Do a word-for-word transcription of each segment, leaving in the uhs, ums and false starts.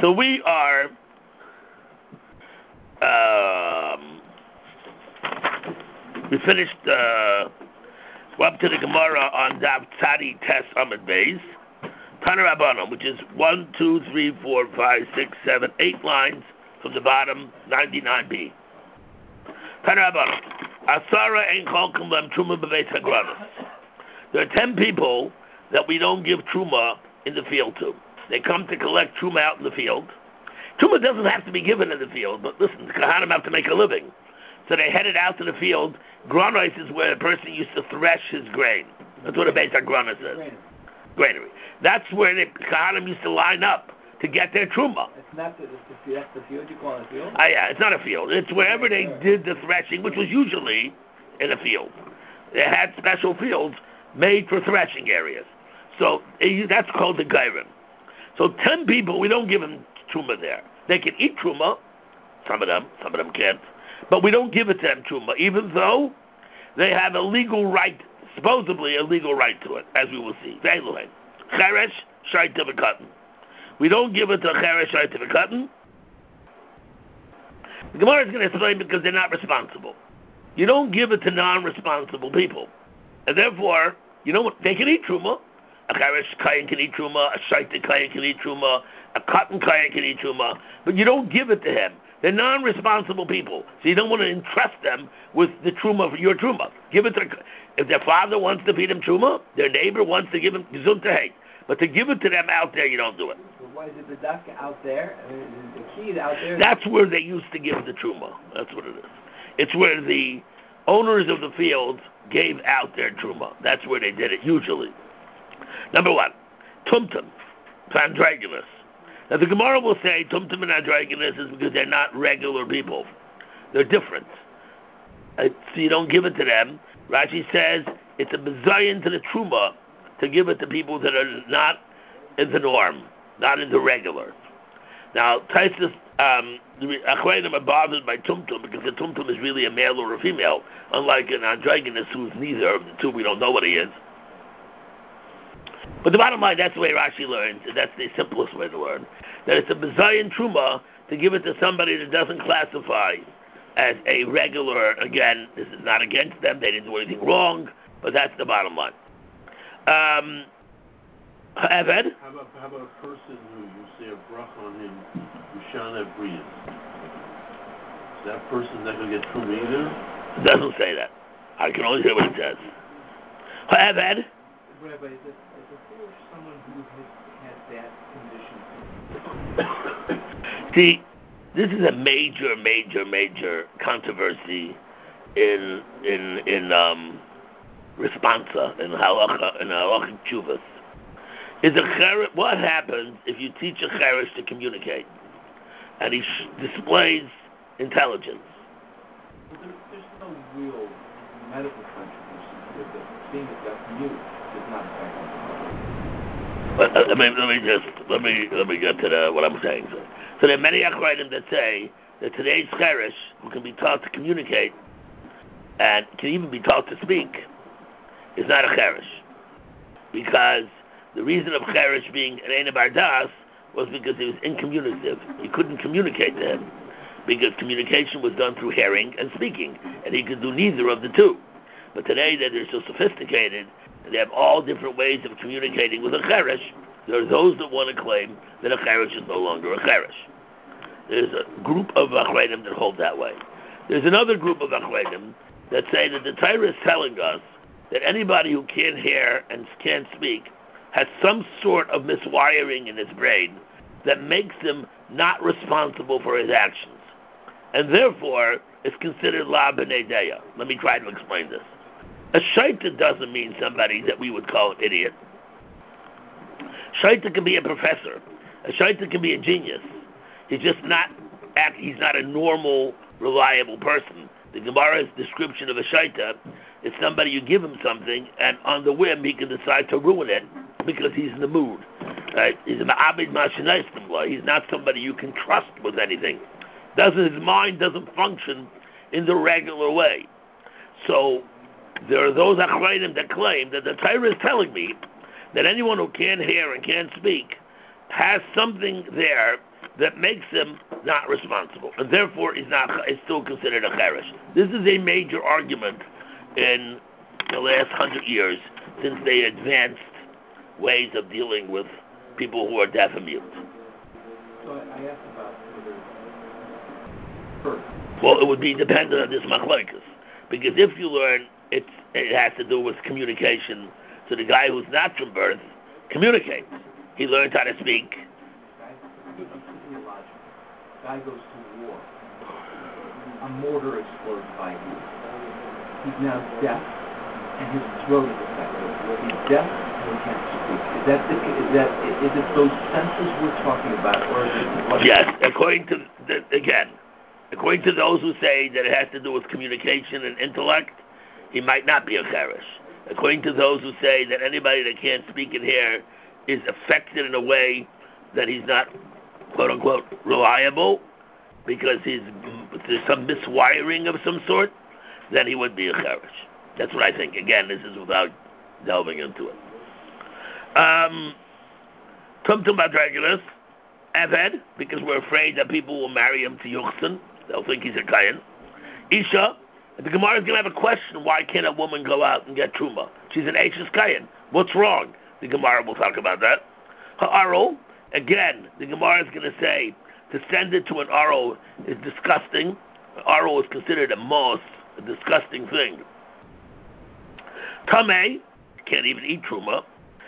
So we are um, we finished uh, we're up to the Gemara on Dav Tzadi Tes Amud Beis Tana Rabbanon, which is one, two, three, four, five, six, seven, eight lines from the bottom, ninety-nine b. Tana Rabbanon, Asara ein cholkim lem truma b'beis hagranos. There are ten people that we don't give truma in the field to. They come to collect truma out in the field. Truma doesn't have to be given in the field, but listen, the Kohanim have to make a living. So they headed out to the field. Granos is where a person used to thresh his grain. That's what a Beis HaGranos is. Granary. That's where the Kohanim used to line up to get their truma. It's not the, it's the, that's the field you call it a field? Uh, yeah, it's not a field. It's wherever they did the threshing, which was usually in a field. They had special fields made for threshing areas. So uh, that's called the Gairim. So ten people, we don't give them truma there. They can eat truma, some of them, some of them can't, but we don't give it to them truma, even though they have a legal right, supposedly a legal right to it, as we will see. Cheresh, shaita v'katan. We don't give it to cheresh, shaita v'katan. The Gemara is going to explain because they're not responsible. You don't give it to non-responsible people, and therefore, you know what? They can eat truma. A cheresh kayan can eat truma. A shaita kayan can eat truma. A cotton kayan can eat truma, but you don't give it to him. They're non-responsible people, so you don't want to entrust them with the truma for your truma. Give it to if their father wants to feed them truma, their neighbor wants to give them gesundheit, but to give it to them out there, you don't do it. So why is it the dafka out there? I mean, the key is out there. That's where they used to give the truma. That's what it is. It's where the owners of the fields gave out their truma. That's where they did it usually. Number one, tumtum, pandragonus. Now the Gemara will say tumtum and andragonus is because they're not regular people. They're different. Uh, so you don't give it to them. Rashi says it's a bezayin to the truma to give it to people that are not in the norm, not in the regular. Now, Taisus, um, the Achreidim are bothered by tumtum because the tumtum is really a male or a female, unlike an andragonus who's neither of the two. We don't know what he is. But the bottom line, that's the way Rashi learns, and that's the simplest way to learn, that it's a bezayin truma to give it to somebody that doesn't classify as a regular. Again, this is not against them, they didn't do anything wrong, but that's the bottom line. Um, Eved? How about, how about a person who you say a brach on him, Ushana Brias? Is that person not going to get truma either? It doesn't say that. I can only say what it says. Eved? Rabbi, is it, is it foolish someone who has had that condition? See, this is a major, major, major controversy in in in um, responsa in halacha in halachic tshuvas. Is a cheresh, what happens if you teach a cheresh to communicate and he sh- displays intelligence? Well, there, there's no real medical controversy with it being that mute is not effective. But uh, I mean, let me just let me let me get to the, what I'm saying. So, so there are many achronim that say that today's cheresh, who can be taught to communicate and can even be taught to speak, is not a cheresh, because the reason of cheresh being an Ein Bardas was because he was incommunicative. You couldn't communicate to him because communication was done through hearing and speaking, and he could do neither of the two. But today that they're so sophisticated, and they have all different ways of communicating with a cheresh, there are those that want to claim that a cheresh is no longer a cheresh. There's a group of achreidim that hold that way. There's another group of achreidim that say that the Torah is telling us that anybody who can't hear and can't speak has some sort of miswiring in his brain that makes him not responsible for his actions, and therefore is considered la b'nei deya. Let me try to explain this. A shaita doesn't mean somebody that we would call an idiot. Shaita can be a professor. A shaita can be a genius. He's just not act, he's not a normal, reliable person. The Gemara's description of a shaita is somebody, you give him something, and on the whim he can decide to ruin it because he's in the mood. Right? He's a ma'abid ma'ashinayistim. He's not somebody you can trust with anything. Doesn't his mind doesn't function in the regular way. So there are those achreidim that claim that the Torah is telling me that anyone who can't hear and can't speak has something there that makes him not responsible, and therefore is not is still considered a cherish. This is a major argument in the last hundred years since they advanced ways of dealing with people who are deaf and mute. So I, I asked about whether first. Well, it would be dependent on this machlokes, because if you learn it's, it has to do with communication. So the guy who's not from birth communicates. He learns how to speak. Guy goes to war. A mortar explodes by him. He's now deaf, and his throat is affected. He's deaf and he can't speak. Is that the, is that is it those senses we're talking about, or is it what? Yes, according to the, again, according to those who say that it has to do with communication and intellect, he might not be a cherish. According to those who say that anybody that can't speak and hear is affected in a way that he's not, quote unquote, reliable, because he's, there's some miswiring of some sort, then he would be a cherish. That's what I think. Again, this is without delving into it. Um, Tumtum Badragulis, Eved, because we're afraid that people will marry him to Yuchsin. They'll think he's a Kayan. Isha, the Gemara is going to have a question, why can't a woman go out and get Truma? She's an Eishes Kayan. What's wrong? The Gemara will talk about that. Ha'aro, again, the Gemara is going to say, to send it to an Aro is disgusting. Aro is considered a moss, a disgusting thing. Tameh, can't even eat Truma.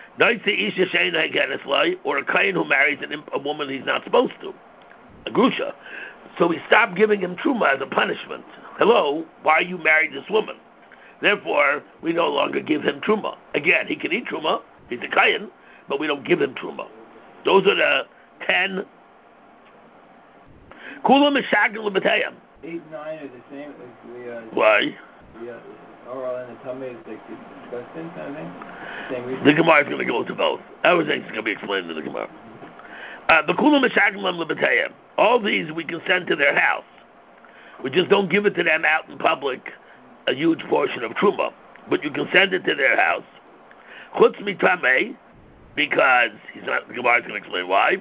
Or a Kayan who marries an, a woman he's not supposed to. A Grusha. So we stop giving him Truma as a punishment. Hello, why you married this woman? Therefore, we no longer give him Truma. Again, he can eat Truma, he's a Kayan, but we don't give him Truma. Those are the ten. Kulam is Shagil B'Tayam. Eight, nine are the same as the, uh, why? the, uh, oral and the tummy is like disgusting, kind of thing? Same reason? The Gemara is going to go into both. Everything's going to be explained in the Gemara. Uh, the Kulam is Shagil B'Tayam. All these we can send to their house. We just don't give it to them out in public, a huge portion of Truma. But you can send it to their house. Chutz mitamei, because he's not, the Gemara is going to explain why.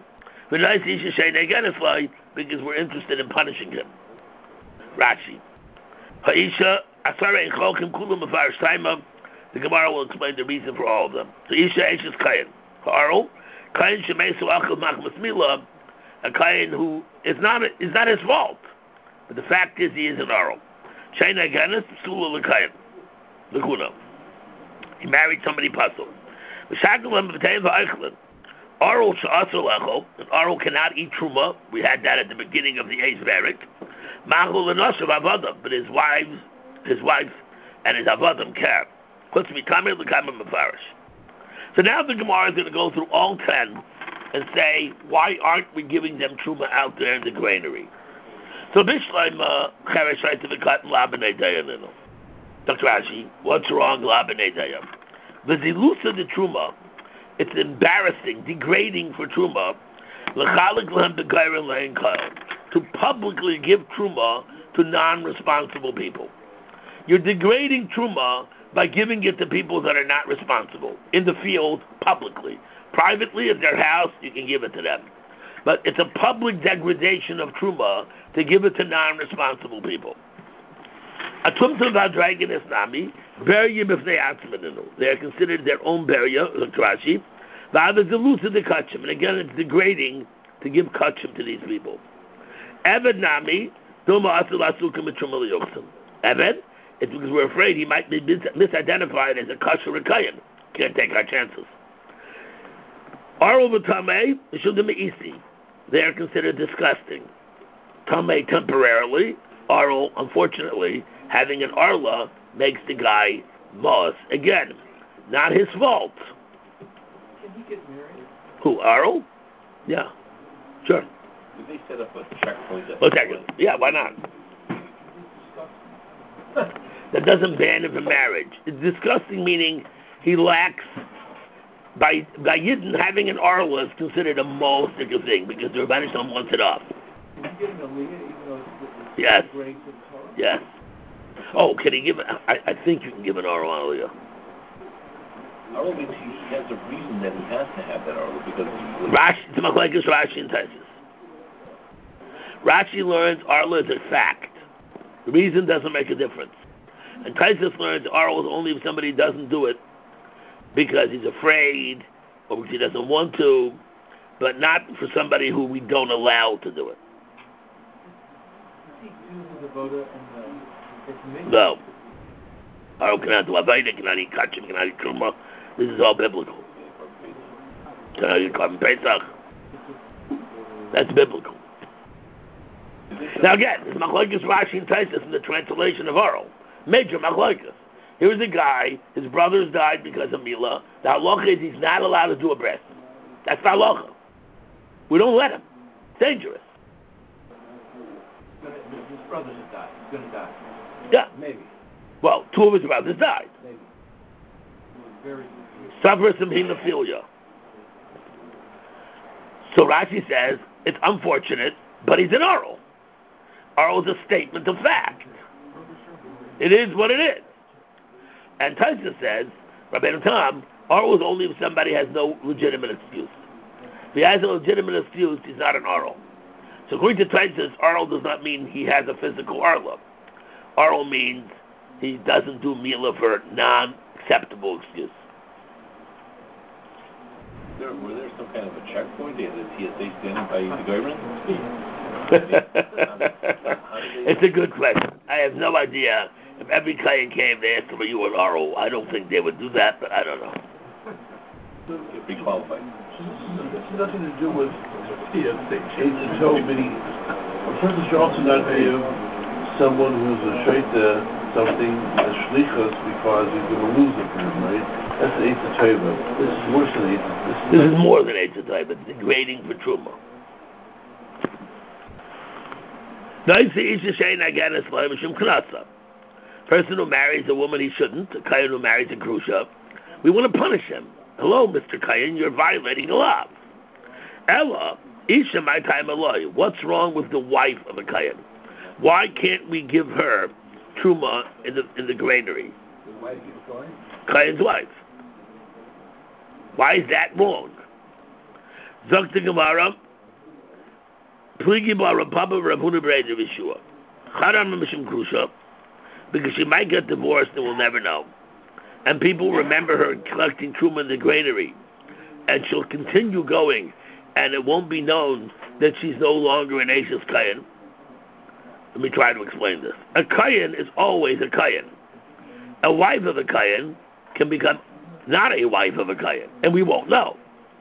Because we're interested in punishing him. Rashi. Ha'isha, asara encholkim kulam afar shtaima. The Gemara will explain the reason for all of them. So Isha Eishes Kayan. Ha'aro, Kayan shemesu achel machmas milah, a Kayan who is not, is not his fault. But the fact is, he is an Aro. Shaina Ganis, Sula Lakayan. Lakuna. He married somebody puzzle. Aro Sha'asar Lecho, and Aro cannot eat Truma. We had that at the beginning of the eighth Barak. Mahul and Nashav Avadim, but his wives, his wife, and his Avadim care. So now the Gemara is going to go through all ten and say, why aren't we giving them Truma out there in the granary? So Bishleim Cheresh right to the cut and Labanei Dayanino. Doctor Rashi, what's wrong, Labanei Dayam? The Zilusa the Truma, it's embarrassing, degrading for Truma, L'chalik Lem Begayrin Lein Kyle, to publicly give Truma to non-responsible people. You're degrading Truma by giving it to people that are not responsible, in the field, publicly. Privately, at their house, you can give it to them. But it's a public degradation of Truma to give it to non-responsible people. A tumtum v'adragin es nami, beria b'fnei atzmaninu. They are considered their own beria, like Rashi. V'ada delusa de kachim. And again, it's degrading to give kachim to these people. Eved nami, doma asul asukim etruma liyoksim. Eved, it's because we're afraid he might be mis- misidentified as a kasher rekayan. Can't take our chances. Aro v'tamei, shudim isi. They are considered disgusting. Tamei temporarily, Arl, unfortunately, having an Arla makes the guy moss. Again, not his fault. Can he get married? Who, Arl? Yeah, sure. Did they set up a checkpoint? Oh, checkpoint. Yeah, why not? That doesn't ban him from marriage. It's disgusting, meaning he lacks. By by Yidden, having an Arla is considered a molestic thing because the Rebbeinu Shalom wants it off. Can he get an Aliyah even though it's Yes. great for the Torah? Yes. Oh, can he give? I, I think you can give an Arla Aliyah. Arlo means he has a reason that he has to have that Arlo because Rashi, it's Machlekes Rashi and Taisus. Rashi learns Arla is a fact. The reason doesn't make a difference. And Taisus learns Arla is only if somebody doesn't do it because he's afraid or because he doesn't want to, but not for somebody who we don't allow to do it. No. Arla cannot do Aveda, cannot eat Kachim, cannot eat Truma. This is all biblical. Cannot eat Korban Pesach. That's biblical. Now again, it's Machlokes Rashi and Taisus in the translation of Arla. Major Machlokes. Here's a guy, his brothers died because of Mila. The halacha is he's not allowed to do a breast. That's the halacha. We don't let him. It's dangerous. His brothers have died. He's going to die. Yeah. Maybe. Well, two of his brothers died. Maybe. Very. Suffers from hemophilia. So Rashi says, it's unfortunate, but he's an oral. Oral is a statement of fact. It is what it is. And Taisa says, Rabbeinu Tam, oral is only if somebody has no legitimate excuse. If he has a legitimate excuse, he's not an oral. So according to Taisa, oral does not mean he has a physical arla. Oral means he doesn't do Mila for non-acceptable excuse. There, were there some kind of a checkpoint? They had a T S A standing by the government? It's a good question. I have no idea. If every client came, they asked for you an R O. I don't think they would do that, but I don't know. You're pre-qualified. This has nothing to do with T S A. Change the toe, meaning a person should also not give someone who's a shaita something as shlichus because he's going to lose it for him, right? That's the Eitz Tova. This is worse than Eitz. This is more than Eitz Tova. It's degrading for Truma. Person who marries a woman he shouldn't, a Kayan who marries a Grusha, we want to punish him. Hello, Mister Kayan, you're violating the law. Ella, Isha my time Eloy. What's wrong with the wife of a Kayan? Why can't we give her Truma in the in the granary? Kayan's wife. Why is that wrong? Zokta Gemara, Pligi bar Papa Rabhuna Breder Vishua. Charam Mishim Grusha, because she might get divorced and we'll never know. And people remember her collecting Truma in the granary. And she'll continue going, and it won't be known that she's no longer an Ashes Kayan. Let me try to explain this. A Kayan is always a Kayan. A wife of a Kayan can become not a wife of a Kayan, and we won't know.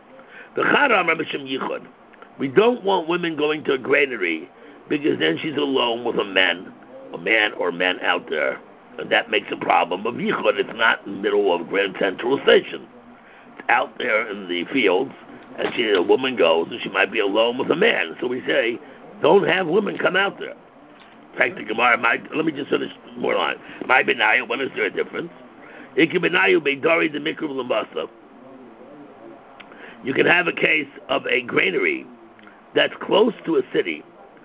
We don't want women going to a granary because then she's alone with a man, a man or men out there, and that makes a problem of yichud. It's not in the middle of Grand Central Station. It's out there in the fields, and she, a woman goes, and she might be alone with a man. So we say, don't have women come out there. In fact, the Gemara might, let me just finish more line. My benayu, when is there a difference? Iki benayu beidari the mikra l'masa. You can have a case of a granary that's close to a city,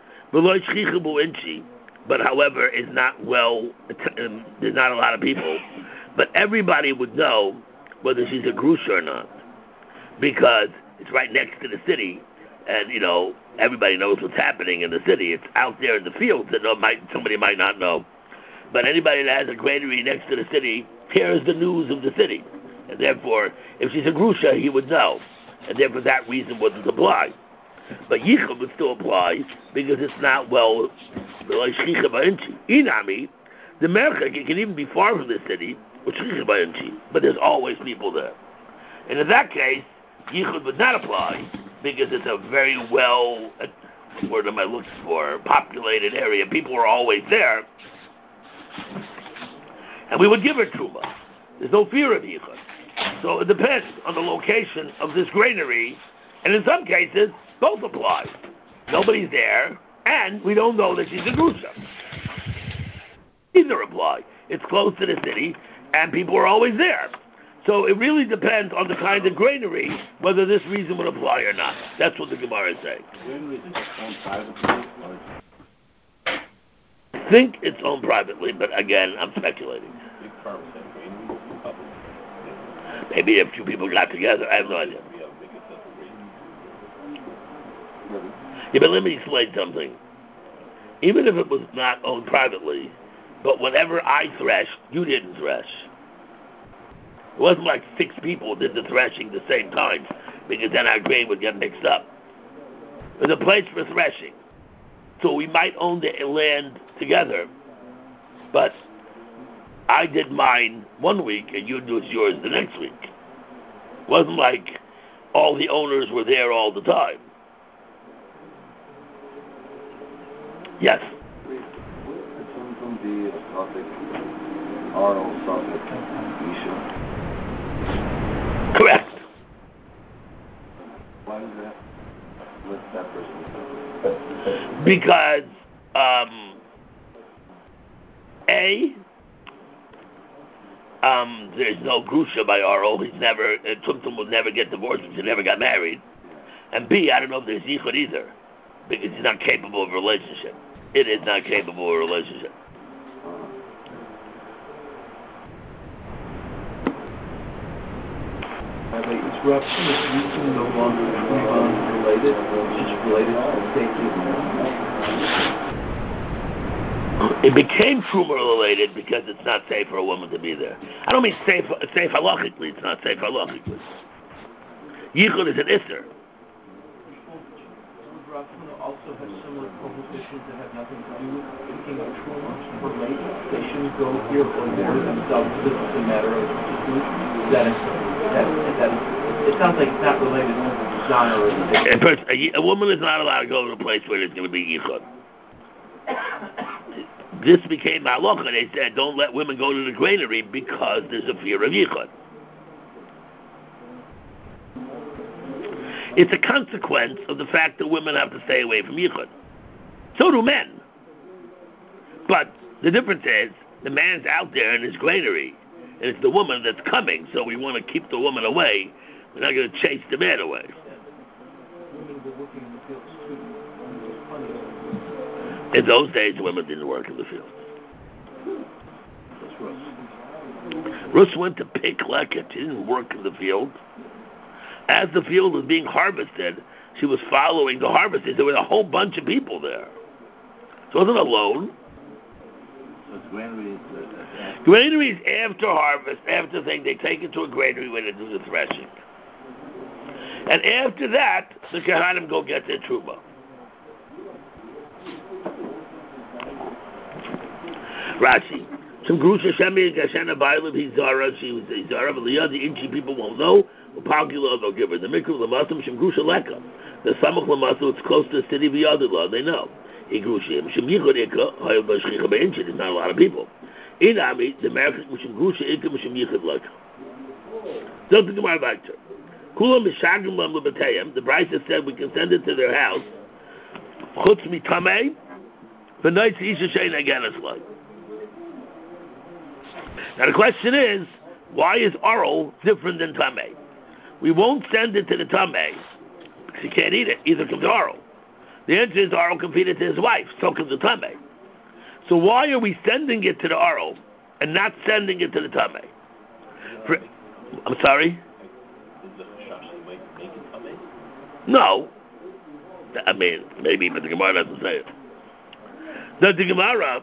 but however is not well, um, there's not a lot of people, but everybody would know whether she's a grusha or not, because it's right next to the city, and you know, everybody knows what's happening in the city. It's out there in the fields that no, might, somebody might not know. But anybody that has a granary next to the city hears the news of the city. And therefore, if she's a grusha, he would know. And therefore that reason wouldn't apply. But yichud would still apply because it's not well, Inami, the merchek, it can even be far from the city, but there's always people there. And in that case, yichud would not apply because it's a very well, what word am I looking for, populated area. People are always there. And we would give her truma. There's no fear of yichud. So it depends on the location of this granary, and in some cases, both apply. Nobody's there, and we don't know that she's a grusha. Either apply. It's close to the city, and people are always there. So it really depends on the kind of granary, whether this reason would apply or not. That's what the Gemara is saying. I think it's owned privately, but again, I'm speculating. Maybe a few people got together. I have no idea. Yeah, but let me explain something. even if it was not owned privately, but whenever I threshed, you didn't thresh. It wasn't like six people did the threshing the same time, because then our grain would get mixed up. There's a place for threshing. So we might own the land together, but I did mine one week and you did yours the next week. It wasn't like all the owners were there all the time. Yes? From the topic, oral topic, Isha. Correct. Why is that? What's that person? Because um, A, um, there's no grusha by Aro. He's never, uh, Tumtum will never get divorced because he never got married. And B, I don't know if there's yichud either, because he's not capable of a relationship. It is not capable of a relationship. It's rough. It's no longer related. It's just related to the safety of the woman. It became truma related because it's not safe for a woman to be there. I don't mean safe safe halachically. It's not safe halachically. Yichud is an isser. Would Rav Huna also have similar prohibitions that have nothing to do with picking up truma for ladies? They shouldn't go here or there themselves. This is a matter of food. That is, that, that is, it sounds like it's not related to the genre or the A, person, a, a woman is not allowed to go to a place where there's going to be yichud. This became halacha. They said, don't let women go to the granary because there's a fear of yichud. It's a consequence of the fact that women have to stay away from yichud. So do men. But the difference is, the man's out there in his granary, and it's the woman that's coming, so we want to keep the woman away. We're not going to chase the man away. women were working in the fields too. Plenty of them. In those days, women didn't work in the fields. That's Rus. Rus went to pick leket. She didn't work in the field. As the field was being harvested, she was following the harvesters. There was a whole bunch of people there. So it wasn't alone. So it's granaries. Uh, Granaries after harvest, after thing, they take it to a granary where they do the threshing. And after that, the Kohanim go get their truma. Rashi. Some Grusha Shemi Gashana Bailim, he's Zara, she was a Zara, but the other Inchi people won't know. Upagula, they'll give her. The Mikra Lamasum, Shem Grusha Leka. The Samach Lamasu, it's close to the city of Yadullah, they know. He Grushim. Shem Yichud Hayel Bashchicha Beinchi, there's not a lot of people. In Ami, the American, Shem Grusha Ikam, Shem Yichud Leka. Don't think about it. Kulam Mishagim Lam Lebatayim, the Brisa said we can send it to their house. Chutz Mitamei, V'naytz Isha Shein Aganis Lai. Now the question is, why is Oral different than Tameh? We won't send it to the Tameh, because he can't eat it. Either comes Oral. The answer is Oral can feed it to his wife, so comes the Tameh. So why are we sending it to the Oral and not sending it to the Tameh? For, I'm sorry? No. I mean, maybe, but the Gemara doesn't say it. The, the Gemara,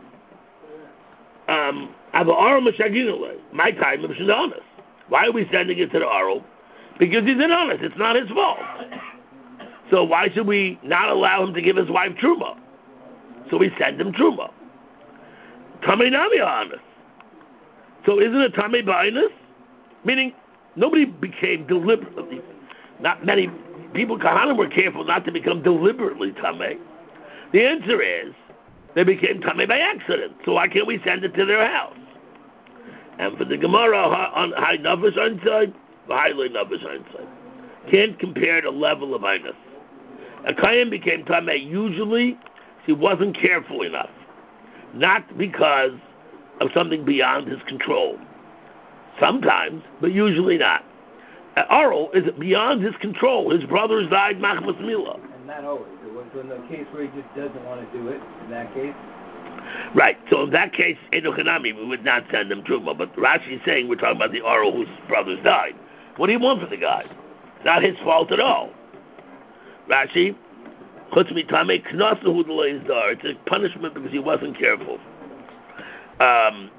um, my time of honest. Why are we sending it to the Aral? Because he's honest. It's not his fault. So why should we not allow him to give his wife truma? So we send him truma. Tamei nami honest. So isn't it tamei ba'inus? Meaning nobody became deliberately. Not many people. Kahanim were careful not to become deliberately tamei. The answer is they became tamei by accident. So why can't we send it to their house? And for the Gemara on high nafesh hindsight, high low nafesh hindsight, can't compare the level of highness. A Kayan became tamei usually he wasn't careful enough, not because of something beyond his control. Sometimes, but usually not. Aral is beyond his control. His brothers died machmas milah. And not always. It was in the case where he just doesn't want to do it. In that case. Right. So in that case, Enoch-Hanami, we would not send him truma. But Rashi is saying we're talking about the Aral whose brothers died. What do you want for the guy? Not his fault at all. Rashi, It's a punishment because he wasn't careful. Um,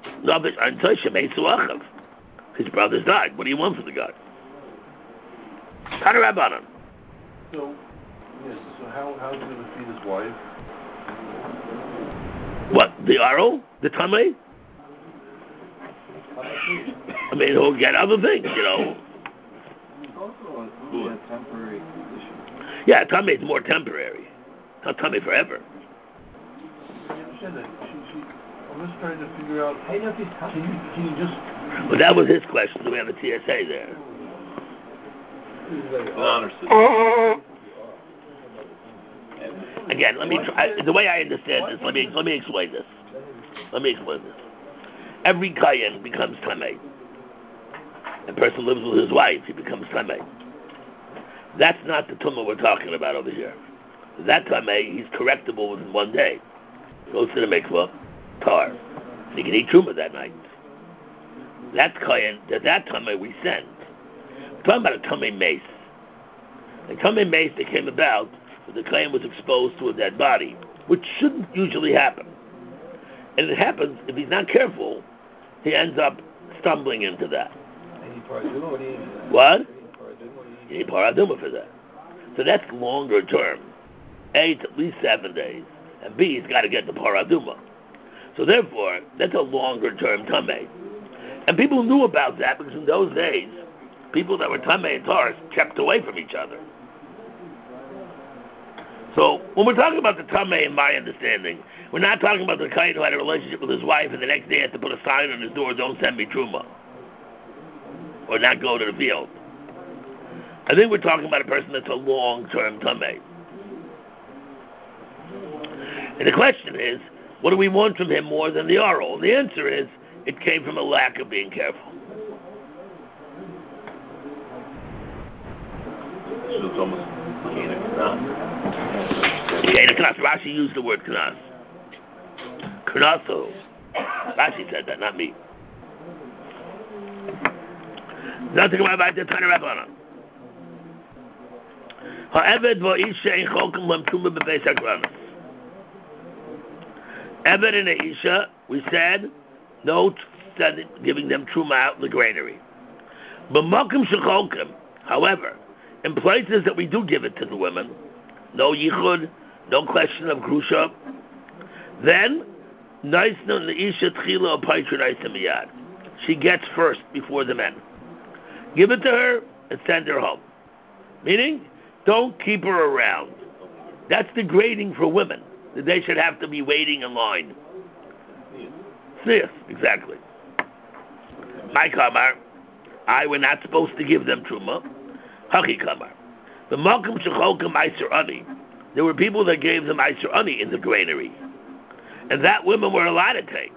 his brothers died. What do you want from the guy? Tanarabanan. So, yes. So how how's he going to feed his wife? What, the Aro? The Tameh? I mean, he'll get other things, you know. It's also only a temporary condition. Yeah, Tameh is more temporary. Not Tameh forever. I understand that. She, she, I'm just trying to figure out, I know if he's can you, can you just... But that was his question. Do we have a T S A there? It's an honor system. Again, let me try. I, the way I understand this, let me let me explain this. Let me explain this. Every Kayan becomes Tameh. A person lives with his wife, he becomes Tameh. That's not the Tumah we're talking about over here. That Tameh, he's correctable within one day. Goes to the mikvah, tar. He can eat Truma that night. That Kayan, that, that Tameh we send. We're talking about a Tameh mace. The Tameh mace that came about when the Kayan was exposed to a dead body, which shouldn't usually happen. And it happens, if he's not careful, he ends up stumbling into that. What? You need paraduma for that. So that's longer term. A, it's at least seven days. And B, he's got to get the paraduma. So therefore, that's a longer term tameh. And people knew about that because in those days, people that were tameh and taurus kept away from each other. So when we're talking about the tameh, in my understanding, we're not talking about the kayan who had a relationship with his wife and the next day had to put a sign on his door, "Don't send me truma," or not go to the field. I think we're talking about a person that's a long-term tameh. And the question is, what do we want from him more than the oral? The answer is, it came from a lack of being careful. So it's almost Kena Knas. Kena Knas. Rashi used the word Knas. Knaso. Rashi said that, not me. Nothing about the Tana Rabbanan. Ha'eved va'isha ein cholkim lam truma b'beis hakranas. Eved and Aisha, we said, no send, giving them truma out in the granary. But makom shecholkim, however, in places that we do give it to the women, no yichud, no question of grusha, then naisna Aisha tchila apaitra naisna miyad. She gets first before the men. Give it to her and send her home. Meaning, don't keep her around. That's degrading for women, that they should have to be waiting in line. Yes, exactly. My kamar, I were not supposed to give them truma. Haki kamar. The malkum shecholkim meiser ani. There were people that gave them meiser ani in the granary, and that women were allowed to take.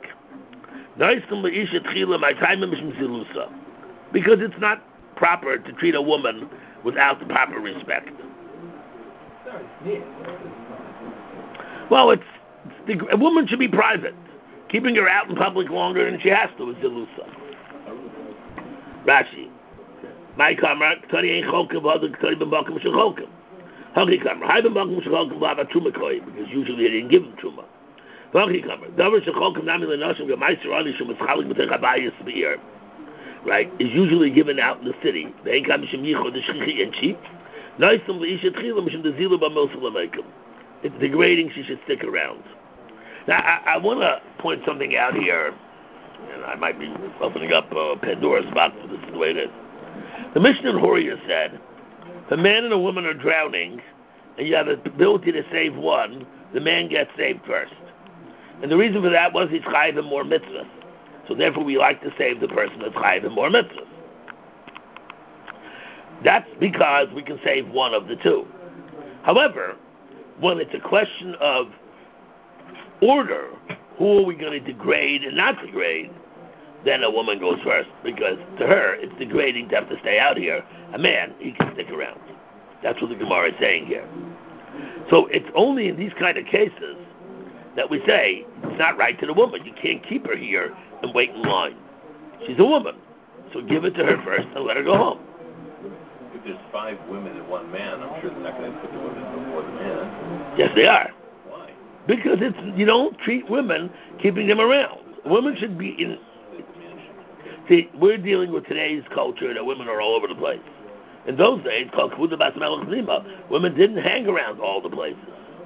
Because it's not proper to treat a woman without the proper respect. Well, it's, it's the, a woman should be private. Keeping her out in public longer than she has to is Zelusa. Rashi. My kamar, Ktari ain't chokim, v'adu Ktari b'makom shechokim. Haki kamar, hai b'makom shechokim v'ava truma koi, because usually they didn't give him truma. Haki kamar, davar shechokim nami l'noshim v'maiser ani shemeschalik b'tech habayis b'ir. Right, is usually given out in the city. Ve'en kam mishim yichod d'shchichi and cheap. Naisam v'isha tchila mishim d'zilu b'milsa l'meikim. It's degrading, she should stick around. Now, I, I want to point something out here, and I might be opening up uh, Pandora's box, but this is the way it is. The Mishnah in Horia said, if a man and a woman are drowning, and you have the ability to save one, the man gets saved first. And the reason for that was he's chayiv in more mitzvahs. So therefore we like to save the person that's chayiv in more mitzvahs. That's because we can save one of the two. However, when it's a question of order, who are we going to degrade and not degrade, then a woman goes first, because to her it's degrading to have to stay out here. A man, he can stick around. That's what the Gemara is saying here. So it's only in these kind of cases that we say it's not right to the woman. You can't keep her here and wait in line. She's a woman, so give it to her first and let her go home. If there's five women and one man, I'm sure they're not going to put the women before the man. Yes, they are. Why? Because it's you don't treat women keeping them around. Women should be in. See, we're dealing with today's culture that women are all over the place. In those days, called Kvuda Bas Melech Nima, women didn't hang around all the places.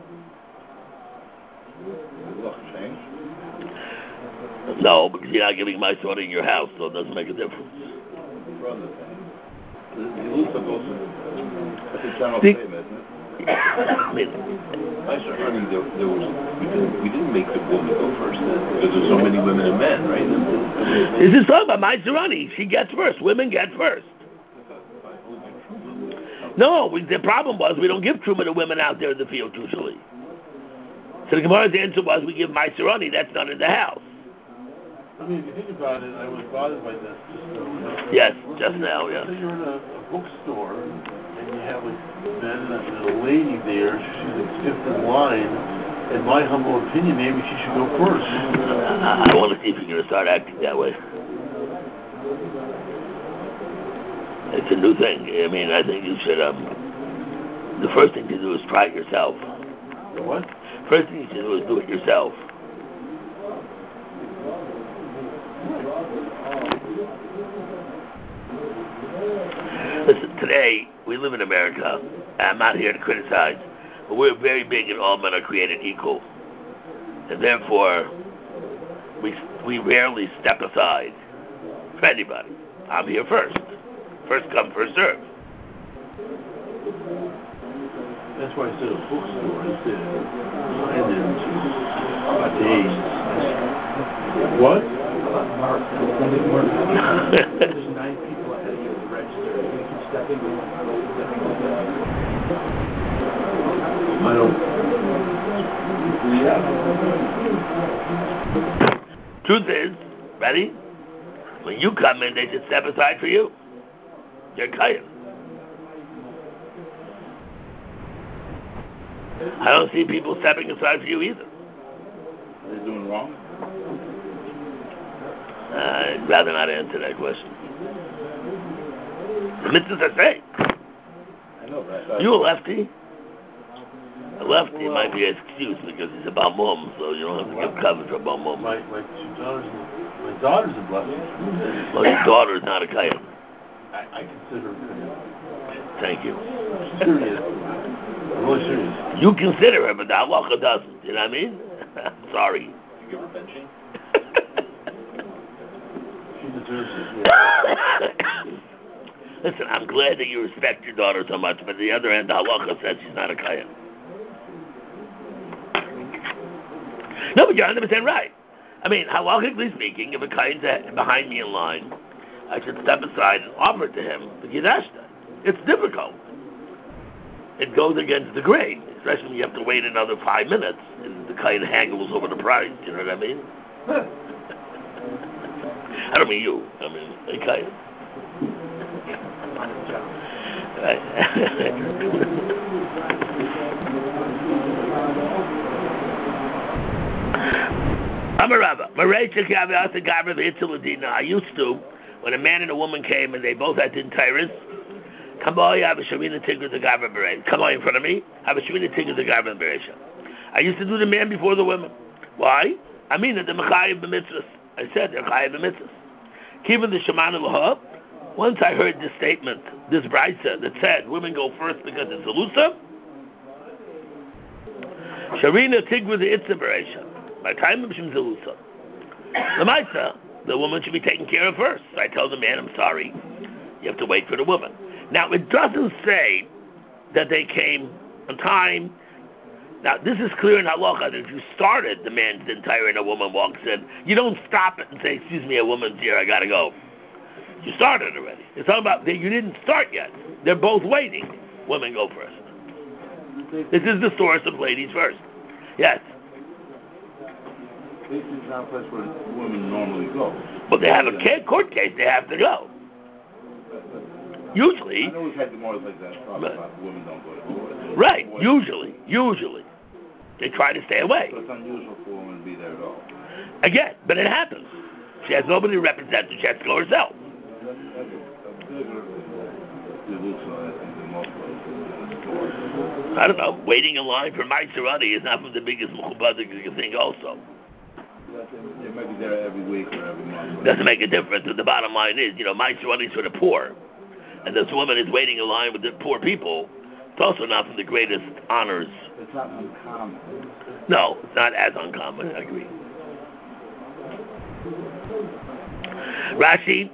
No, because you're not giving my son in your house, so it doesn't make a difference. That's a general See, statement, isn't it? I mean, Meister Honey, there, there was, we didn't, we didn't make the woman go first because there's so many women and men, right? This is talking about my Zerani. She gets first. Women get first. No, we, the problem was we don't give truma to women out there in the field usually. So the Gemara's answer was we give my Zerani. That's done in the house. I mean, if you think about it, I was bothered by this just now. Yes, just now, yes. So you're in a, a bookstore, and you have like then there's a lady there, she's like fifth in line. In my humble opinion, maybe she should go first. I, I want to see if you're going to start acting that way. It's a new thing. I mean, I think you should, um, the first thing to do is try it yourself. The what? First thing you should do is do it yourself. Listen, today, we live in America, and I'm not here to criticize, but we're very big and all men are created equal. And therefore, we we rarely step aside for anybody. I'm here first. First come, first serve. That's why I said a bookstore instead of and then a days. What? There's nine people ahead of you at the register. You keep stepping I don't. Truth is, ready? When you come in, they should step aside for you. You're kayan. I don't see people stepping aside for you either. Are they doing wrong? Uh, I'd rather not answer that question. The mitzvahs are same. I know, but I thought... You a lefty? A lefty well, might be an excuse because he's a balmum, so you don't have to give cover for a balmum. My, my two daughters, my daughter's a lefty. Well, your daughter is not a kayan. I, I consider her kayan. Thank you. Serious. I'm really serious. You consider her, but the halacha doesn't. You know what I mean? Sorry. You give her benching? She deserves it. Yeah. Listen, I'm glad that you respect your daughter so much, but on the other hand, the halacha says she's not a kayan. No, but you're one hundred percent right. I mean, halachically speaking, if a kayan's behind me in line, I should step aside and offer it to him. But Yidashta, it's difficult. It goes against the grain, especially when you have to wait another five minutes and the kayan haggles over the price. You know what I mean? I don't mean you. I mean a kayan. Amarava, I used to, when a man and a woman came and they both had din tyrus, come on, have a shavina tigger the gavra bereisha. Come on in front of me, have a shavina tigger the gavra bereisha. I used to do the man before the women. Why? I mean that the mechayev b'mitzvahs. I said they're chayev b'mitzvahs. Kivan the shemana l'ha. Once I heard this statement, this brayta that said women go first because it's a lusa. Shavina tigger the itza bereisha. By time of Shem Zelusa. The Maisa, the woman should be taken care of first. So I tell the man, I'm sorry, you have to wait for the woman. Now, it doesn't say that they came on time. Now, this is clear in halacha that if you started the man's entire and a woman walks in, you don't stop it and say, excuse me, a woman's here, I gotta go. You started already. It's all about, you didn't start yet. They're both waiting. Women go first. This is the source of ladies first. Yes. This is not a place where women normally go. But they have a ca- court case, they have to go. Usually. I know we've had more like that talk about women don't go to court. Right, usually, usually. They try to stay away. So it's unusual for a woman to be there at all. Again, but it happens. She has nobody to represent her, she has to go herself. That's a bigger delusion, I think, than most places in the store. I don't know, waiting in line for Maitzerani is not from the biggest Mechubadik you can think also. They might be there every week or every month. Doesn't make a difference. The bottom line is, you know, Maitzerani is for the poor. And this woman is waiting in line with the poor people. It's also not from the greatest honors. It's not uncommon. No, it's not as uncommon, I agree. Rashi,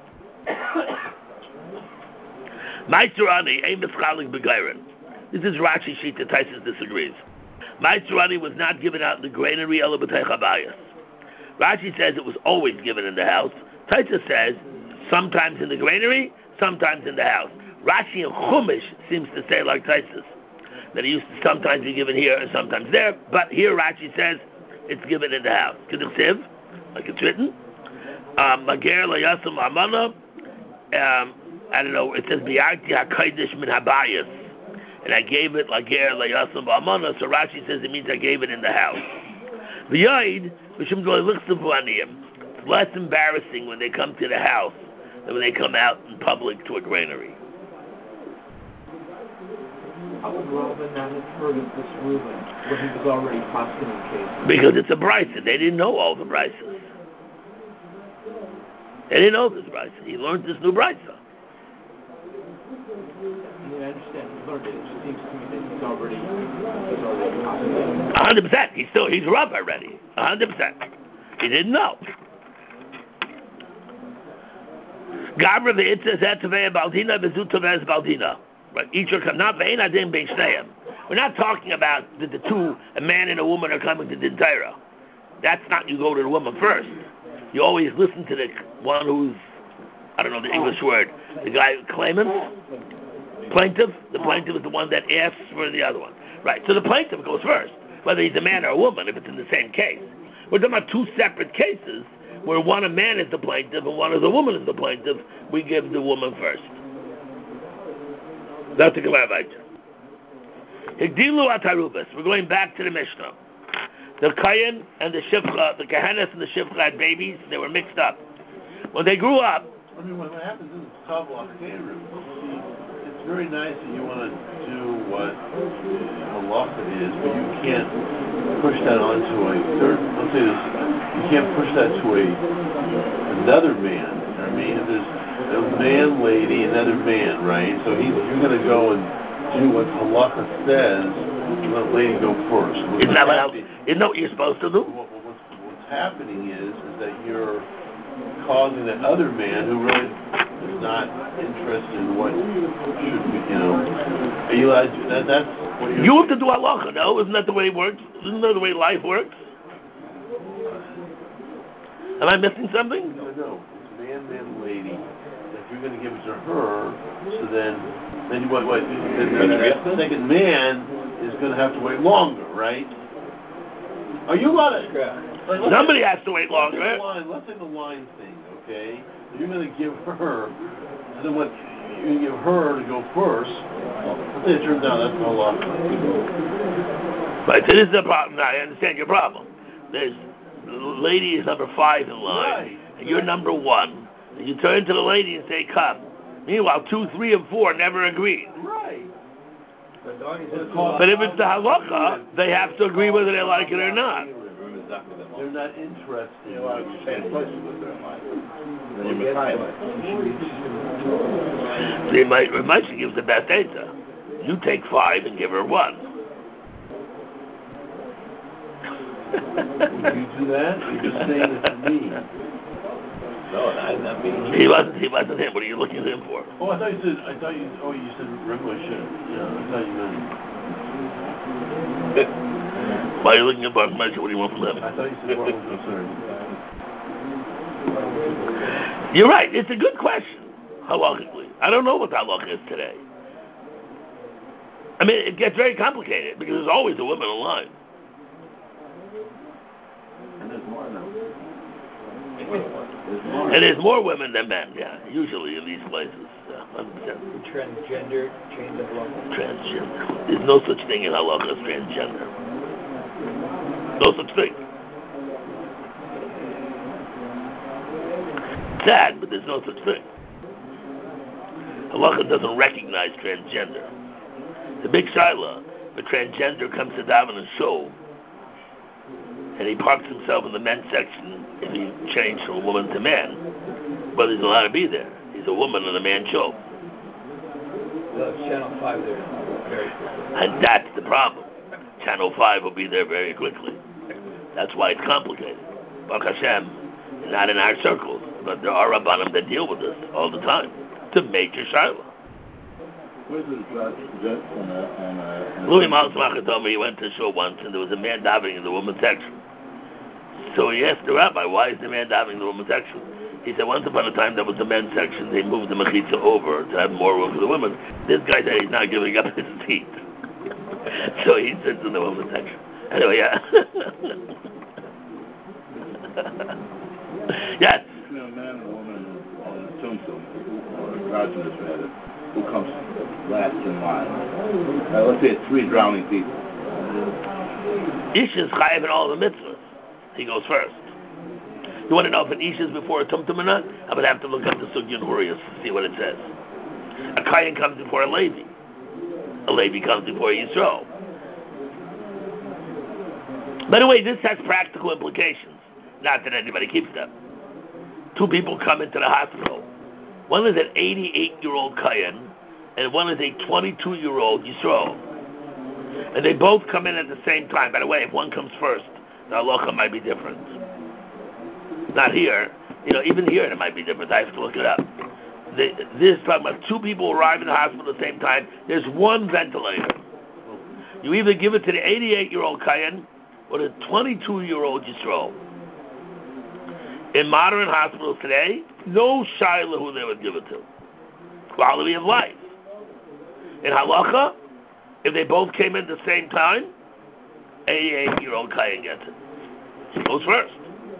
Maitzerani, ain't mischalik begairin. This is Rashi sheet that Taisus disagrees. Maitzerani was not given out in the granary ela b'tei chabayas. Rashi says it was always given in the house. Taisus says sometimes in the granary, sometimes in the house. Rashi and Chumash seems to say like Taisus, that it used to sometimes be given here and sometimes there, but here Rashi says it's given in the house. K'dichsev, like it's written. Mager layasam amana. I don't know. It says bi'arti hakaydish min habayis, and I gave it lager layasam amana. So Rashi says it means I gave it in the house. V'yayid mishum do'lichsim v'aniyim. It's less embarrassing when they come to the house than when they come out in public to a granary. How would Reuben not have heard of this ruling when he was already posting in cases? Because it's a brisa. They didn't know all the brisas. They didn't know this brisa. He learned this new brisa. I mean, I understand he learned it. It just seems to me that he's already, he's already posting. A hundred percent. He's still he's Rav already. A hundred percent. He didn't know. Gabra ve'itza zeh tevei baldina v'zu tevei baldina. But each are not ve'in adim bein shneihem. We're not talking about that the two, a man and a woman, are coming to Din Torah. That's not you go to the woman first. You always listen to the one who's, I don't know the English word, the guy claimant, plaintiff. The plaintiff is the one that asks for the other one. Right. So the plaintiff goes first, whether he's a man or a woman, if it's in the same case. We're talking about two separate cases where one a man is the plaintiff and one is a woman is the plaintiff. We give the woman first. That's the Gemara Vayter. Higdilu atarubas. We're going back to the Mishnah. The Kayan and the Shifcha, the Kahanas and the Shifcha had babies. They were mixed up. When they grew up, I mean, what happens is Kabbalah Kherim. It's very nice that you want to do what halacha is, but you can't push that onto a third. Let's say this: you can't push that to a another man. I mean, if there's a man, lady, another man, right? So he, you're going to go and do what halacha says. Let lady go first. What's isn't that what, isn't that what you're supposed to do? What, what's, what's happening is is that you're causing that other man who really is not interested in what should be, you know, are you allowed to, that, that's what you're You have to do halacha, no? Isn't that the way it works? Isn't that the way life works? Am I missing something? No, no. It's man, man, lady. If you're going to give it to her, so then, then what? What? Then the second man is going to have to wait longer, right? Are you allowed to? Like, Somebody say, has to wait longer. Let's say the line, let's say the line thing, okay? You're going to give her, so then what? You give her to go first. Let's say it turns out that's a lot. Right, so this is the problem. Now, I understand your problem. There's the lady is number five in line, Right. and you're number one. And you turn to the lady and say, "Come." Meanwhile, two, three, and four never agreed. Right. But if it's the halacha, they have to agree whether they like it or not. They're not interested. You're allowed to change places with their life. Then you Messiah. They might, Ramesh gives the best answer. You take five and give her one. Would you do that? You're just saying it to me. No, I, I mean, He wasn't. He wasn't him. What are you looking at him for? Oh, I thought you said. I thought you. Oh, you said regular shit. Yeah, I thought you meant. Why are you looking at Ramesh? What do you want from him? I thought you said Baruch was concerned. You're right. It's a good question. Halachically, I don't know what the halach is today. I mean, it gets very complicated because there's always a woman in line. and there's more than There's more. And there's more women than men, yeah, usually in these places. Yeah, one hundred percent. Transgender, change of law. Transgender. There's no such thing in halakha as transgender. No such thing. Sad, but there's no such thing. Halakha doesn't recognize transgender. The big shaila a transgender comes to daven and shul, and he parks himself in the men's section if he changed from a woman to man, but he's allowed to be there. He's a woman in a man's shul. Well, Channel five there. Very And that's the problem. Channel five will be there very quickly. That's why it's complicated. Baruch Hashem, not in our circles, but there are Rabbanim that deal with this all the time. It's a major shiloh. Where's the judge on a, on a, Louis Malzmacher told me he went to shul once and there was a man davening in the women's section. So he asked the rabbi, why is the man davening in the women's section? He said, once upon a time that was the men's section. They moved the mechitza over to have more room for the women. This guy said he's not giving up his seat. So he sits in the women's section. Anyway, yeah. Yes. You know, a man and a woman on a tombstone, or a androgynous rather, who comes last in line. Uh, let's say it's three drowning people. Ish is chayav in all the mitzvahs. He goes first. You want to know if an Ish is before a tumtum or not? I would have to look up the Sugya and Hurrius to see what it says. A Kayan comes before a Levi. A Levi comes before Yisrael. By the way, this has practical implications. Not that anybody keeps them. Two people come into the hospital. One is an eighty-eight-year-old Kayan, and one is a twenty-two-year-old Yisrael. And they both come in at the same time. By the way, if one comes first, the halacha might be different. Not here. You know, even here it might be different. I have to look it up. They, this is talking about two people arrive in the hospital at the same time. There's one ventilator. You either give it to the eighty-eight-year-old Kayan or the twenty-two-year-old Yisrael. In modern hospitals today, no shaila who they would give it to. Quality of life. In halacha, if they both came in at the same time, eighty-eight-year-old Kayan gets it. He goes first.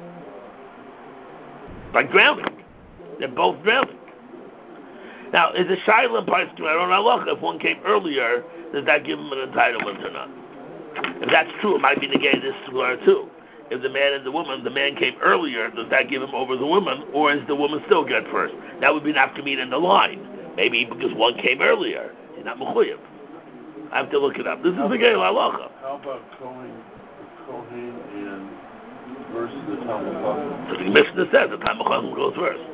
Like drowning. They're both drowning. Now, is a shaila in Parskim Aaron halacha? If one came earlier, does that give him an entitlement or not? If that's true, it might be negated this Gemara too. If the man and the woman, the man came earlier, does that give him over the woman, or is the woman still get first? That would be not to meet in the line. Maybe because one came earlier. He's not mechuyev. I have to look it up. This is the Geil halacha. How about Kohen, Kohen and versus the Talmud Chacham? So the Mishnah says the Talmud Chacham goes first.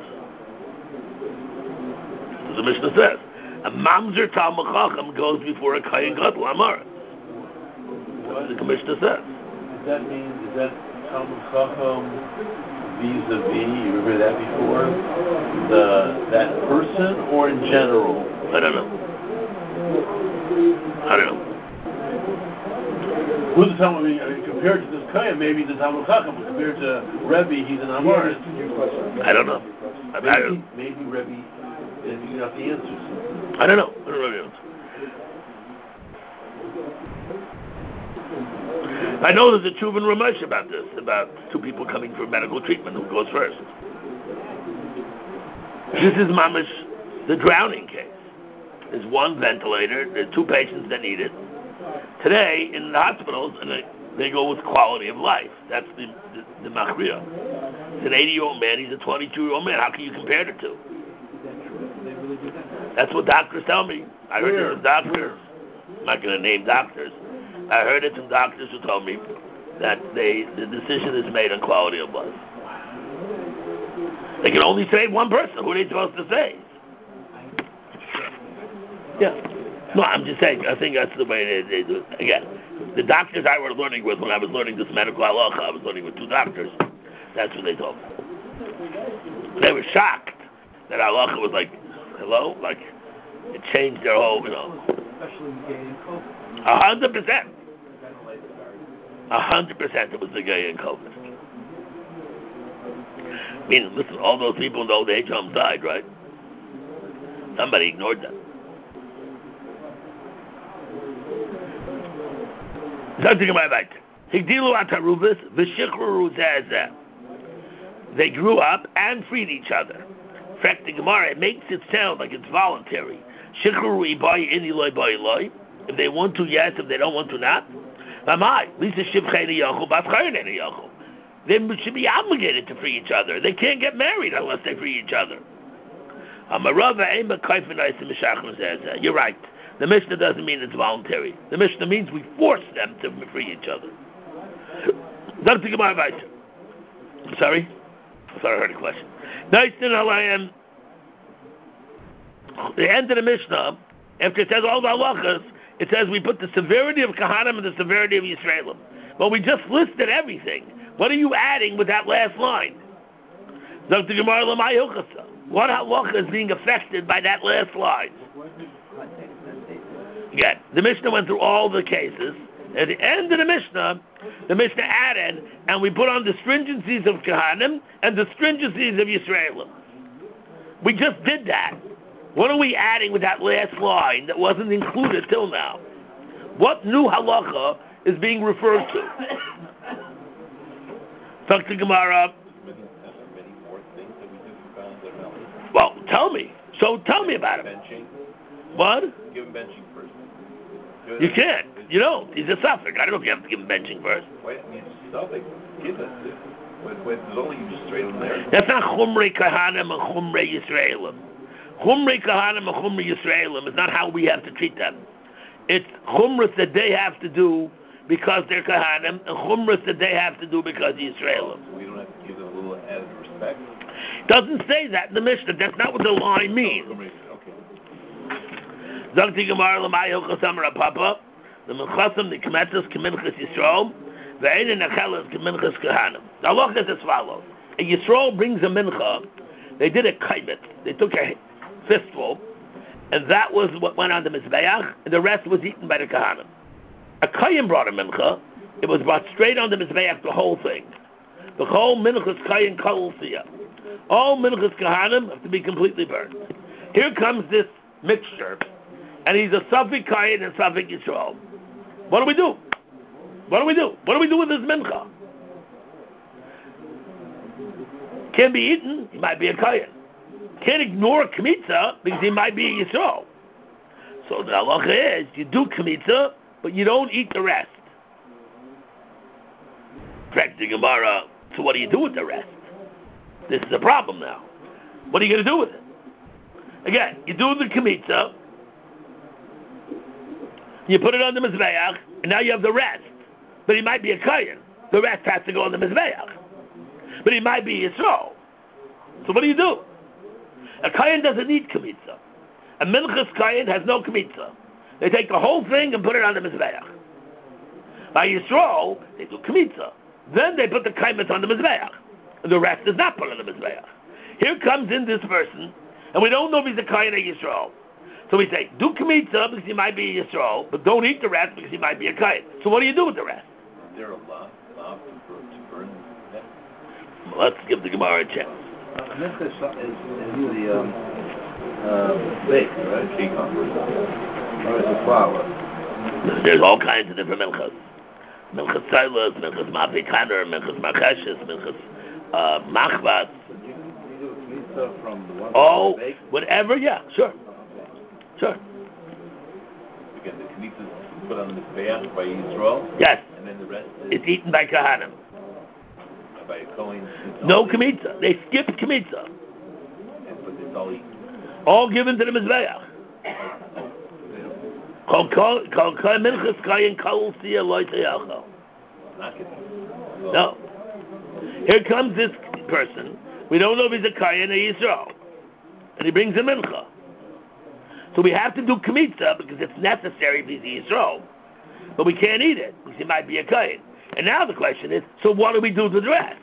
So the Mishnah says a mamzer Talmud Chacham goes before a Kayan Gadol Amar. What the Mishnah says. Does that mean is that Talmud Chacham vis-a-vis? You ever heard that before? The that person or in general? I don't know. I don't know. Who's the Talmud? I mean, I mean, compared to this Kayan, maybe the Talmud Chacham, but compared to Rebbe, he's an Amar. I don't know. I, Maybe, I don't, maybe Rebbe, and you have the answers. I don't know. I don't know the answer. I know there's a Chuvin Ramesh about this, about two people coming for medical treatment. Who goes first? This is mamish, the drowning case. There's one ventilator. There's two patients that need it. Today, in the hospitals, and they, they go with quality of life. That's the the, the machriya. It's an eighty-year-old man. He's a twenty-two-year-old man. How can you compare the two? That's what doctors tell me. I heard it from doctors. I'm not going to name doctors. I heard it from doctors who told me that they the decision is made on quality of life. They can only save one person. Who are they supposed to save? Yeah. No, I'm just saying, I think that's the way they, they do it. Again, the doctors I was learning with when I was learning this medical halacha, I was learning with two doctors. That's what they told me. They were shocked that halacha was like, hello? Like, it changed their whole, you know. Especially gay and COVID. A hundred percent. A hundred percent it was the gay in COVID. I mean, listen, all those people in the old age homes died, right? Somebody ignored them. Something about that. Higdilu atarubis v'shichruru zeh. They grew up and freed each other. In fact, the Gemara, it makes it sound like it's voluntary. Shichruru ibai ini loy bai loy. If they want to, yes. If they don't want to, not. Mamai, lisa shivchei niyachu b'afchayin niyachu. They should be obligated to free each other. They can't get married unless they free each other. You're right. The Mishnah doesn't mean it's voluntary. The Mishnah means we force them to free each other. Don't think about it. I'm sorry? I thought I heard a question. The end of the Mishnah, after it says all the halachas, it says we put the severity of Kahanim and the severity of Yisraelim. Well, we just listed everything. What are you adding with that last line? What halacha is being affected by that last line? Again, the Mishnah went through all the cases. At the end of the Mishnah, the Mishnah added, and we put on the stringencies of Kahanim and the stringencies of Yisraelim. We just did that. What are we adding with that last line that wasn't included till now? What new halacha is being referred to? Talk to Gemara. Well, tell me. So tell me about it. What? Give him benching first. You can't. You don't. He's a suffix. I don't know if you have to give him benching first. Wait, he's a suffix. Give us it. Wait, wait, there's only you just straight on there. That's not Chumrei Kahanim and Chumrei Yisraelim. Chumrei Kahanim and Chumrei Yisraelim is not how we have to treat them. It's Chumras that they have to do because they're Kahanim, and Chumras that they have to do because they're Yisraelim. So we don't have to give them a little added respect? Doesn't say that in the Mishnah. That's not what the line means. Zogti Gemara l'may hilchos amar Papa, the menchasam the kemetzes keminchas Yisrael, ve'ein nechelas keminchas Kahanim. The halacha is as follows: a Yisrael brings a mincha. They did a kaimet. They took a fistful, and that was what went on the mizbeach, and the rest was eaten by the Kahanim. A Kayin brought a mincha. It was brought straight on the mizbeach, the whole thing. The whole minchas Kayin kol siyah. All minchas Kahanim have to be completely burned. Here comes this mixture, and he's a Safik Kayin and Safik Yisrael. What do we do? What do we do? What do we do with this mincha? Can't be eaten. He might be a Kayin. Can't ignore Kmitza because he might be a Yisrael. So the halacha is you do Kmitza, but you don't eat the rest. Correct the Gemara. So what do you do with the rest? This is a problem now. What are you going to do with it? Again, you do the Kmitza, you put it on the Mizbeach, and now you have the rest. But he might be a Kayin. The rest has to go on the Mizbeach. But he might be Yisrael. So what do you do? A Kayin doesn't need Kmitza. A Minchas Kayin has no Kmitza. They take the whole thing and put it on the Mizbeach. By Yisrael, they do Kmitza. Then they put the Kaimet on the Mizbeach. And the rest is not put on the Mizbeach. Here comes in this person, and we don't know if he's a Kayin or Yisrael. So we say, do Kmitza because he might be a Yisrael, but don't eat the rest because he might be a Kayin. So what do you do with the rest? Is there a law, law to burn, to burn that? Well, let's give the Gemara a chance. Minchas is, is the um, uh, bake, right? Cake on or is it flour? There's all kinds of different minchas. Minchas Silas, Minchas Mafi Kaner, Minchas Markeshes, Minchas uh, Machvat. Oh, whatever, yeah, sure. Sure. Again, the Kmitza is put on the Mizbeach by Yisrael? Yes. And then the rest is? It's eaten by Kahanim. By a Kohen? No Kmitza. They skip Kmitza. And, but it's all eaten? All given to the Mizbeach. No. Here comes this person. We don't know if he's a Kayin or Yisrael. And he brings a mincha. So we have to do Kmitza because it's necessary if he's a Yisrael. But we can't eat it because he might be a Kayin. And now the question is, so what do we do with the rest?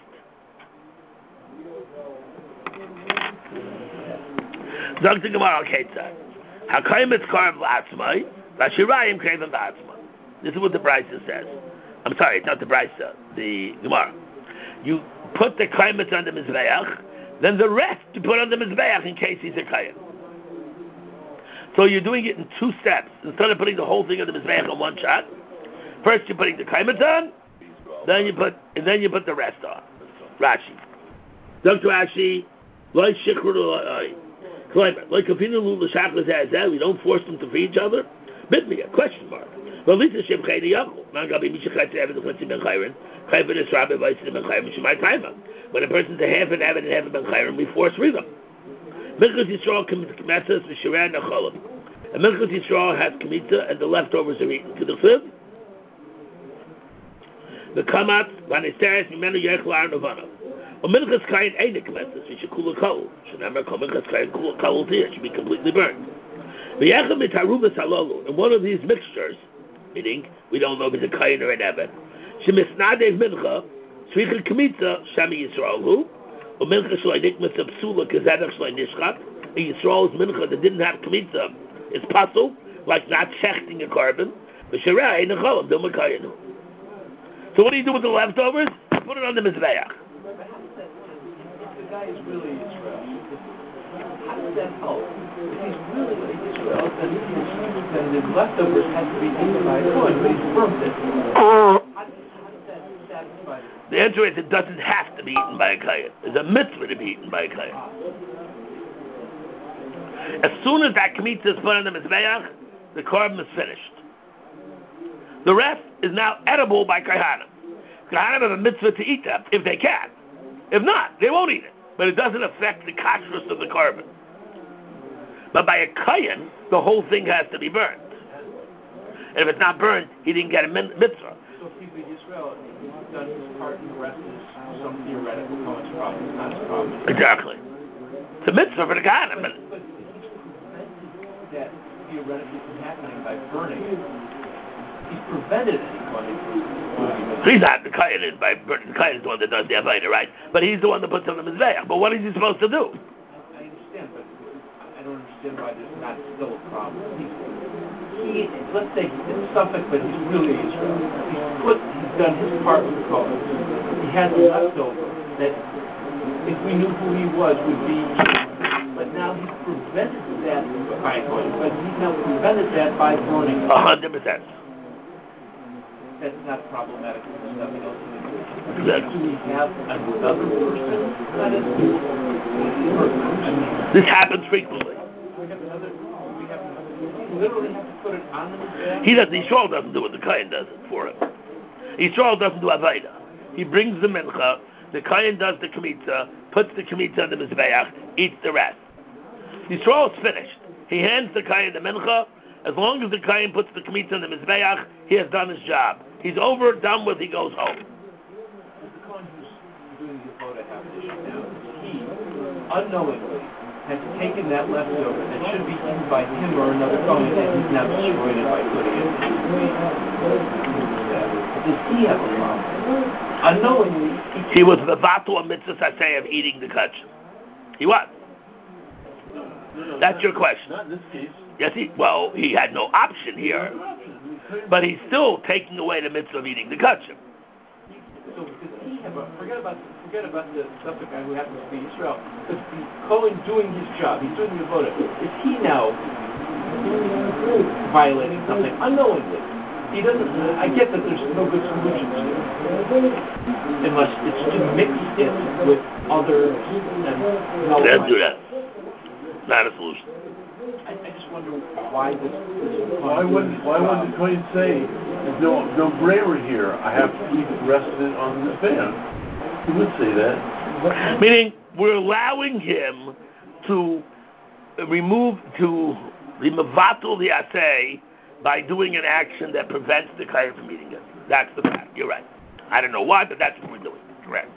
Zog Gemara Ketzah. HaKayim etzkarv la'atzmai, v'ashirayim krevim v'atzmai. This is what the Brisa says. I'm sorry, it's not the Brisa, the Gemara. You put the kaimet on the Mizbeach, then the rest you put on the Mizbeach in case he's a Kayin. So you're doing it in two steps. Instead of putting the whole thing on the Mizbeach in one shot, first you're putting the kaimet on, then you put and then you put the rest on. Rashi. Doctor Rashi, Loi Shichru Like we don't force them to feed each other. Bit me a question mark. Well, at least Shem Chayda Yaakov. Man Gabi Mishachat Seven the Chatzim Ben Chayrin. Chayvin is Rabbi Vaysim Ben Chayrin. Shemai Taima. When a person's a half an Avid and half a Ben Chayrin, we force freedom. Minchas Yisrael K'metzes V'Shiran Necholim. And Minchas Yisrael has Kmitza, and the leftovers are eaten. To the fifth, the Kamat, Vanisteres, Mimenu Yechel Ar Navana. Or Minchas Kayin Einik Kmetzes, which is Kula Kol. Should never call Minchas Kayin Kula Kol Tia, should be completely burned. V'yechel Mitarubas Halolu, in one of these mixtures, meaning, we don't know if it's a Kayin or an Evet, Shemisnadev Mincha, Tzricha Kmitza, Shami Yisrael Hu, or Mincha Shloi Nikmas Psula, Kazedach Shloi Nishchat, a Yisrael's Mincha that didn't have Kmitza, is puzzle, like not shechting a carbon, but Shirah ain't a Cholam, Dilma Kayin. So what do you do with the leftovers? Put it on the Mizbeach. If the guy is really Israel, how does that help? If he's really Israel, then, then the leftovers have to be eaten by a Kohen, but he's burnt it. How, how does that satisfy him? The answer is it doesn't have to be eaten by a Kohen. There's a mitzvah to be eaten by a Kohen. As soon as that Kmitza is put on the Mizbeach, the carbon is finished. The rest is now edible by Kohanim. Kohanim have a mitzvah to eat them, if they can. If not, they won't eat it. But it doesn't affect the kashrus of the carbon. But by a Kohen, the whole thing has to be burned. And if it's not burned, he didn't get a min- mitzvah. So if he's a Israel, he's done his part, and the rest is some theoretical Kohen's problem. It's not his problem. Exactly. It's a mitzvah for the Kohanim. But, but he's prevented that theoretically from happening by burning it. He's prevented anybody from. He's not the Kohen by burning. The Kohen is the one that does the Avodah, right? But he's the one that puts on the Mizbeach. But what is he supposed to do? I understand, but I don't understand why there's not still a problem. He's, he, let's say it's Suffolk, but he's really Israel. He's put, he's done his part with the Kohen. He has a leftover that, if we knew who he was, would be. But now he's prevented that by Kohen. But he's now prevented that by burning. A hundred percent. That's not problematic if there's nothing else to do. Exactly. Do we have another person that is I mean, This happens frequently. we have another, we have, we literally have to put it on the Mizbeach. He does. Yisrael doesn't do it. The Kohen does it for him. Yisrael doesn't do Avodah. He brings the mincha. The Kohen does the Kmitza, puts the Kmitza on the Mizbeach, eats the rest. Yisrael is finished. He hands the Kohen the mincha. As long as the Kohen puts the Kmitza on the Mizbeach, he has done his job. He's over, done with, he goes home. Does the Kohen who's doing the Avodah have an issue now? He, unknowingly, has taken that leftover that should be eaten by him or another Kohen, and he's now destroyed it by putting it into the meat. Does he have a problem? Unknowingly, He was the Vatul of Mitzvah Saseh of eating the kach. He was. No, no, That's not, your question. Not in this case. Yes, he, well, he had no option here. But he's still taking away the mitzvah of eating the kachim. So does he have a, forget about forget about the Suffolk guy who happens to be Israel. But the Kohen doing his job, he's doing the avodah. Is he now violating something unknowingly? He doesn't. I get that there's no good solutions here, unless it's to mix it with others and no. Let's do that. Not a solution. I, I just wonder why this. this Why wouldn't Why wouldn't the Kohen say, "There's no no bravery here. I have to keep the rest of it on the fan"? He would say that. Meaning, we're allowing him to remove, to the mevatul the asay by doing an action that prevents the kohen from eating it. That's the fact. You're right. I don't know why, but that's what we're doing. Correct.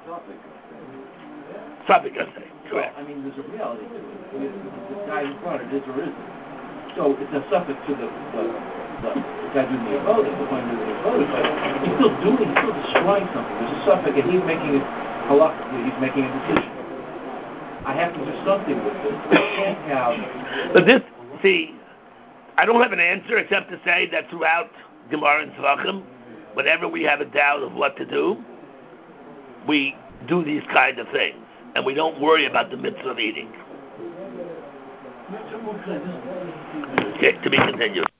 Suffolk asay. Correct. Well, I mean, there's a reality to it. I mean, the guy in front, it is or isn't. So it's a suffix to the, the, the, the guy doing the avodah, the one doing the avodah, but he's still doing, he's still destroying something. There's a suffix, and he's making it halakhically, he's making a decision. I have to do something with this. I can't have. But this, see, I don't have an answer except to say that throughout Gemara and Tzvachim, whenever we have a doubt of what to do, we do these kind of things, and we don't worry about the mitzvah of eating. Okay, to be continued.